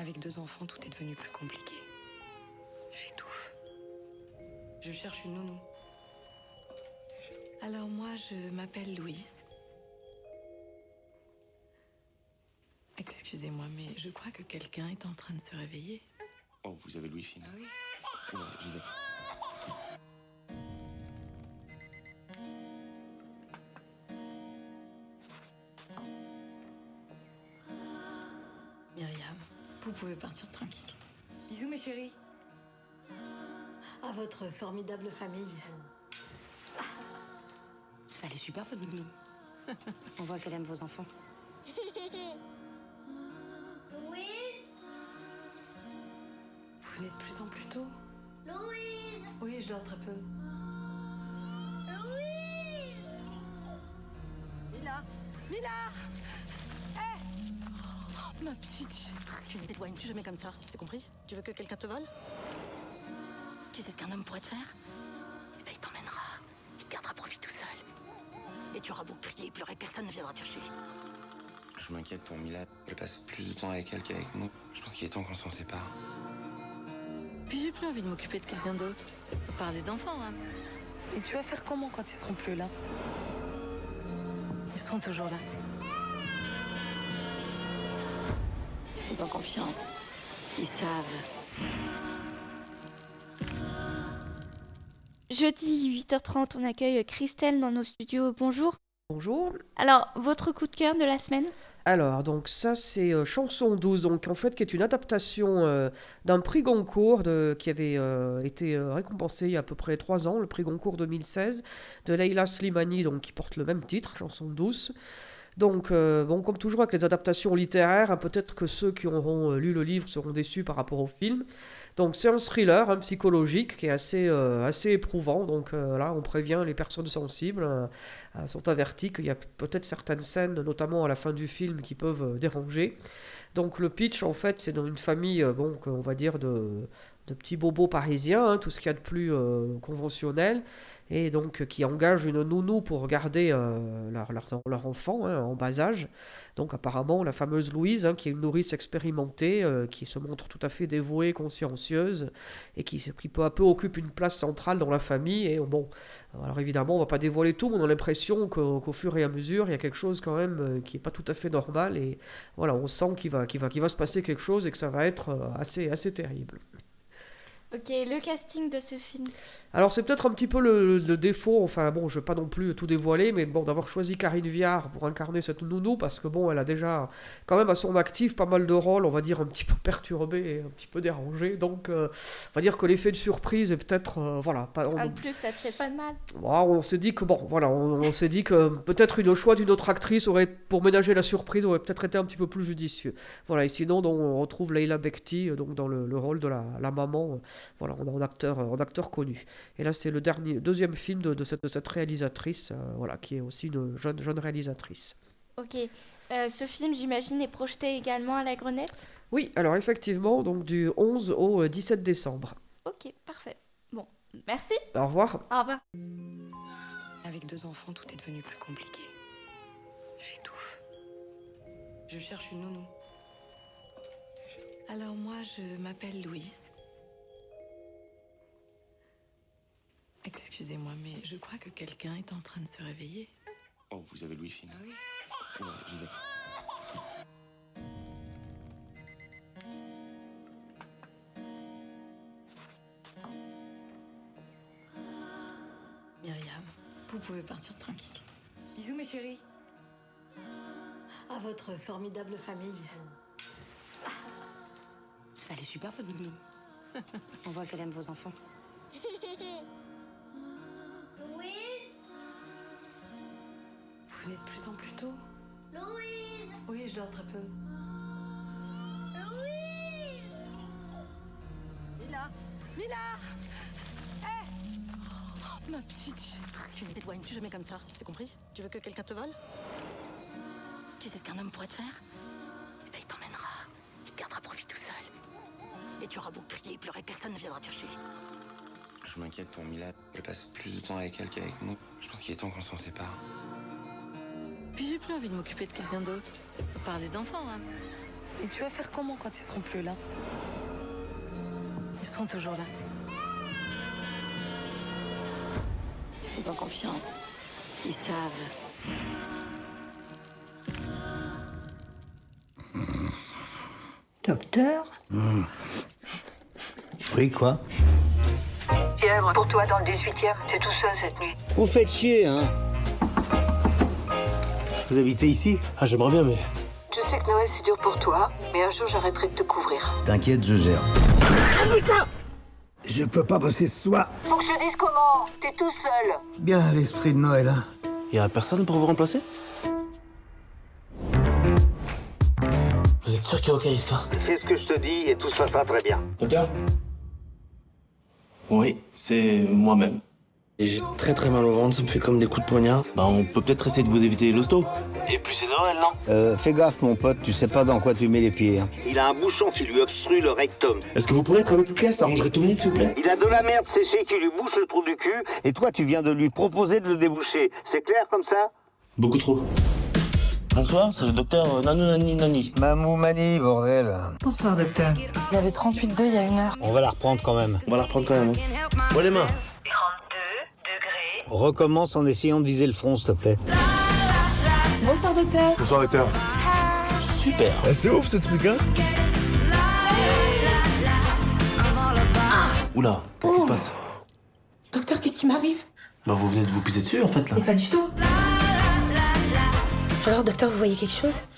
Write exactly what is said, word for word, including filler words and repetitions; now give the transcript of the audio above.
Avec deux enfants, tout est devenu plus compliqué. J'étouffe. Je cherche une nounou. Alors moi, je m'appelle Louise. Excusez-moi, mais je crois que quelqu'un est en train de se réveiller. Oh, vous avez le wifi, Ah oui? Ouais, j'y vais. Myriam, vous pouvez partir tranquille. Bisous, mes chéris. À votre formidable famille. Elle est super, votre nounou. On voit qu'elle aime vos enfants. Louise Vous venez de plus en plus tôt. Louise Oui, je dors très peu. Louise Mila Mila Eh oh, ma petite. Tu ne t'éloignes plus jamais comme ça, c'est compris? Tu veux que quelqu'un te vole? Tu sais ce qu'un homme pourrait te faire? Eh ben, il t'emmènera. Il te gardera pour lui tout seul. Et tu auras beau crier et pleurer, personne ne viendra te chercher. Je m'inquiète pour Mila. Elle passe plus de temps avec elle qu'avec nous. Je pense qu'il est temps qu'on s'en sépare. Puis j'ai plus envie de m'occuper de quelqu'un d'autre. À part les enfants, hein. Et tu vas faire comment quand ils seront plus là? Ils seront toujours là. Ils ont confiance. Ils savent. Jeudi huit heures trente, on accueille Christelle dans nos studios. Bonjour. Bonjour. Alors, votre coup de cœur de la semaine? Alors, donc ça c'est euh, Chanson douze, donc en fait qui est une adaptation euh, d'un prix Goncourt de, qui avait euh, été euh, récompensé il y a à peu près trois ans, le prix Goncourt deux mille seize, de Leila Slimani, donc qui porte le même titre, Chanson douce. Donc, euh, bon, comme toujours avec les adaptations littéraires, hein, peut-être que ceux qui auront euh, lu le livre seront déçus par rapport au film. Donc, c'est un thriller, hein, psychologique, qui est assez, euh, assez éprouvant. Donc euh, là, on prévient les personnes sensibles, euh, euh, sont averties qu'il y a peut-être certaines scènes, notamment à la fin du film, qui peuvent euh, déranger. Donc, le pitch, en fait, c'est dans une famille, euh, bon, on va dire, de, de petits bobos parisiens, hein, tout ce qu'il y a de plus euh, conventionnel, et donc euh, qui engagent une nounou pour garder euh, leur, leur, leur enfant, hein, en bas âge. Donc apparemment la fameuse Louise, hein, qui est une nourrice expérimentée, euh, qui se montre tout à fait dévouée, consciencieuse, et qui, qui peu à peu occupe une place centrale dans la famille. Et bon, alors évidemment on ne va pas dévoiler tout, mais on a l'impression qu'au, qu'au fur et à mesure il y a quelque chose quand même euh, qui n'est pas tout à fait normal, et voilà, on sent qu'il va, qu'il va, qu'il va se passer quelque chose et que ça va être euh, assez, assez terrible. Ok, le casting de ce film. Alors c'est peut-être un petit peu le, le défaut, enfin bon, je ne veux pas non plus tout dévoiler, mais bon, d'avoir choisi Karine Viard pour incarner cette nounou, parce que bon, elle a déjà quand même à son actif pas mal de rôles, on va dire un petit peu perturbés et un petit peu dérangés, donc euh, on va dire que l'effet de surprise est peut-être, euh, voilà. Pas, on, En plus, ça te fait pas de mal. bon, on s'est dit que bon, voilà, on, on s'est dit que peut-être le choix d'une autre actrice aurait, pour ménager la surprise, aurait peut-être été un petit peu plus judicieux. Voilà, et sinon, donc, on retrouve Leila Bekti, donc dans le, le rôle de la, la maman, euh, voilà, on a un acteur, un acteur connu. Et là, c'est le dernier, deuxième film de, de, cette, de cette réalisatrice, euh, voilà, qui est aussi une jeune, jeune réalisatrice. Ok. Euh, ce film, j'imagine, est projeté également à la Grenette? Oui, alors effectivement, donc du onze au dix-sept décembre. Ok, parfait. Bon, merci. Au revoir. Au revoir. Avec deux enfants, tout est devenu plus compliqué. J'étouffe. Je cherche une nounou. Alors moi, je m'appelle Louise. Excusez-moi, mais je crois que quelqu'un est en train de se réveiller. Oh, vous avez le wifi, Ah oui? Ouais, j'y vais. Myriam, vous pouvez partir tranquille. Bisous, mes chéris. À votre formidable famille. Elle est super, votre nounou. On voit qu'elle aime vos enfants. Louise Vous venez de plus en plus tôt. Louise Oui, je dors très peu. Louise Mila Mila Eh oh, ma petite. Tu ne t'éloignes plus jamais comme ça, c'est compris? Tu veux que quelqu'un te vole? Tu sais ce qu'un homme pourrait te faire? Eh ben, il t'emmènera. Il te gardera pour lui tout seul. Et tu auras beau crier et pleurer, personne ne viendra te chercher. Je m'inquiète pour Mila. Elle passe plus de temps avec elle qu'avec nous. Je pense qu'il est temps qu'on s'en sépare. Puis j'ai plus envie de m'occuper de quelqu'un d'autre. À part les enfants, hein. Et tu vas faire comment quand ils seront plus là? Ils seront toujours là. Ils ont confiance. Ils savent. Docteur? Mmh. Oui, quoi? Fièvre, pour toi dans le dix-huitième, t'es tout seul cette nuit. Vous faites chier, hein? Vous habitez ici? Ah, j'aimerais bien, mais... Je sais que Noël c'est dur pour toi, mais un jour j'arrêterai de te couvrir. T'inquiète, je gère. Ah, putain! Je peux pas bosser ce soir. Faut que je te dise comment. T'es tout seul. Bien l'esprit de Noël, hein? Y a personne pour vous remplacer? Vous êtes sûr qu'il n'y a aucun risque, hein? Fais ce que je te dis et tout se passera très bien. Docteur? Oui, c'est moi-même. Et j'ai très très mal au ventre, ça me fait comme des coups de poignard. Bah on peut peut-être essayer de vous éviter l'hosto. Et puis c'est Noël, non? Euh, fais gaffe mon pote, tu sais pas dans quoi tu mets les pieds. Hein. Il a un bouchon qui lui obstrue le rectum. Est-ce que vous pourrez être un peu plus clair? Ça arrangerait tout le monde, s'il vous plaît. Il a de la merde séchée qui lui bouche le trou du cul, et toi tu viens de lui proposer de le déboucher. C'est clair comme ça? Beaucoup trop. Bonsoir, c'est le docteur Nanou Nani Nani. Mamou Mani, bordel. Bonsoir, docteur. Il avait trente-huit deux il y a une heure. On va la reprendre quand même. On va la reprendre quand même. Hein. Ouais, les mains. Recommence en essayant de viser le front, s'il te plaît. Bonsoir, docteur. Bonsoir, docteur. Super. Ah, c'est ouf ce truc, hein? Ah. Oula, qu'est-ce qui se passe? Docteur, qu'est-ce qui m'arrive? Bah vous venez de vous pisser dessus en fait là. Mais pas du tout. Alors, docteur, vous voyez quelque chose?